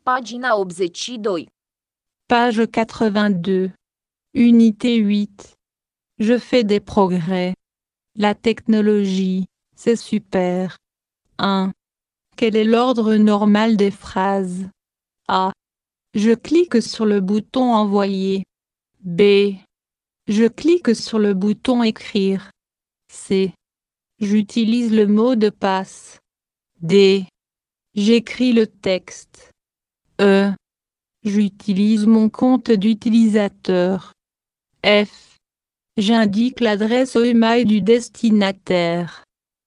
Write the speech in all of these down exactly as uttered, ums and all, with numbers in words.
Pagina optzeci și doi. Page quatre-vingt-deux. Unité huit. Je fais des progrès. La technologie, c'est super. un. Quel est l'ordre normal des phrases? A. Je clique sur le bouton Envoyer. B. Je clique sur le bouton Écrire. C. J'utilise le mot de passe. D. J'écris le texte. E. J'utilise mon compte d'utilisateur. F. J'indique l'adresse e-mail du destinataire.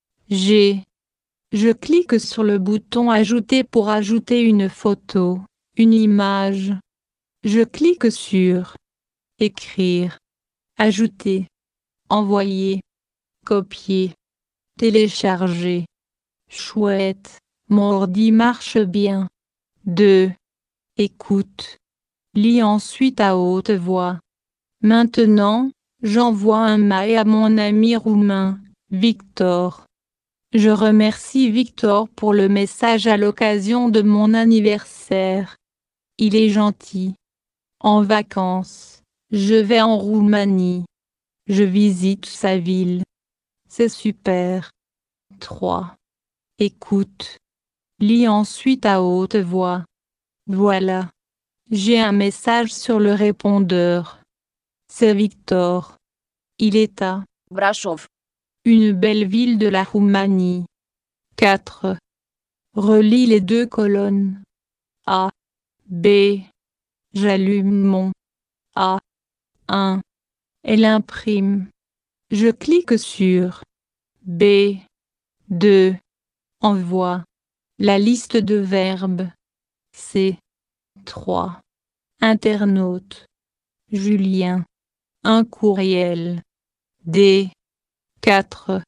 G. Je clique sur le bouton Ajouter pour ajouter une photo, une image. Je clique sur Écrire, Ajouter, Envoyer, Copier, Télécharger. Chouette, mon ordi marche bien. deux. Écoute. Lis ensuite à haute voix. Maintenant, j'envoie un mail à mon ami roumain, Victor. Je remercie Victor pour le message à l'occasion de mon anniversaire. Il est gentil. En vacances, je vais en Roumanie. Je visite sa ville. C'est super. trois. Écoute. Lis ensuite à haute voix. Voilà. J'ai un message sur le répondeur. C'est Victor. Il est à Brașov. une belle ville de la Roumanie. quatre. Relis les deux colonnes. A. B. J'allume mon A. un. Elle imprime. Je clique sur B. deux. Envoie. La liste de verbes. C. trois. Internaute. Julien. Un courriel. D. quatre.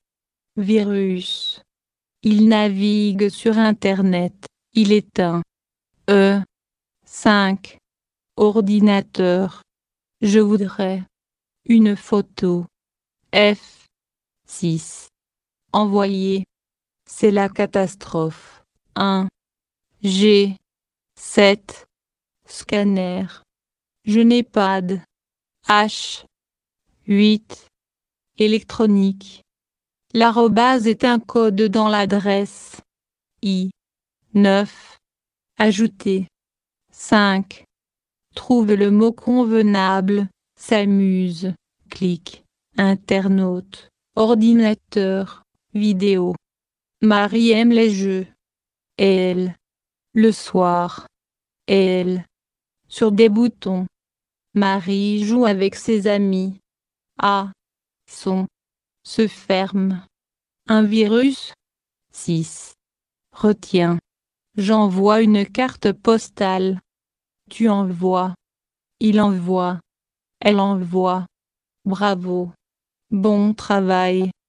Virus. Il navigue sur Internet. Il éteint. E. cinq. Ordinateur. Je voudrais une photo. F. six. Envoyer. C'est la catastrophe. un. G. sept. Scanner. Je n'ai pas de. H. huit. Électronique. L'arrobase est un code dans l'adresse. I. neuf. Ajouter. cinq. Trouve le mot convenable. S'amuse. Clic. Internaute. Ordinateur. Vidéo. Marie aime les jeux. Elle. Le soir. Elle. Sur des boutons. Marie joue avec ses amis. A. Son. Se ferme. Un virus. six. Retiens. J'envoie une carte postale. Tu envoies. Il envoie. Elle envoie. Bravo. Bon travail.